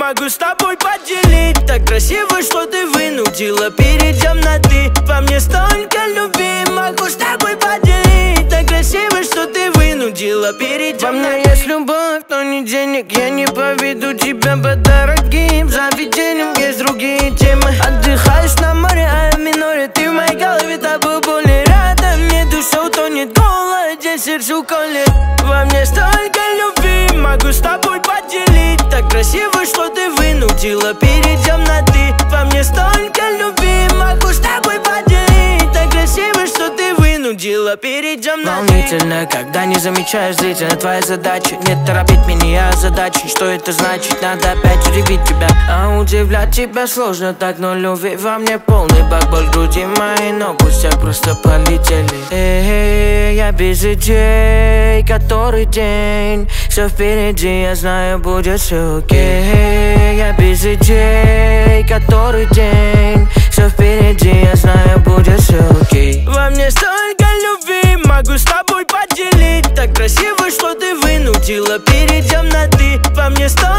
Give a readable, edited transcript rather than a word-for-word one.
могу с тобой поделить. Так красиво, что ты вынудила, перейдем на ты. Во мне столько любви, могу с тобой поделить. Так красиво, что ты вынудила, перейдем на ты. Во мне есть любовь, но не денег. Я не поведу тебя по дорогим заведениям. Есть другие темы. Отдыхаешь на море, а я в миноре. Ты в моей голове, тобой более рядом. Мне душа утонет, голоден, сердце уколет. Во мне столько любви, могу с тобой поделить. Так красиво, что ты вынудила, перейдем на ты. Во мне столько любви, могу с тобой поделить. Так красиво, что ты вынудила, перейдем на ты. Волнительно, когда не замечаешь зрительно. Твоя задача не торопить меня озадачить. Что это значит? Надо опять удивить тебя. А удивлять тебя сложно так, но любви во мне полный бак. Боль в груди моей, но пустяк, просто полетели. Я без идей, который день. Все впереди, я знаю, будет все окей. Я без идей, который день. Все впереди, я знаю, будет все окей. Во мне столько любви, могу с тобой поделить. Так красиво, что ты вынудила, перейдем на ты. Во мне столько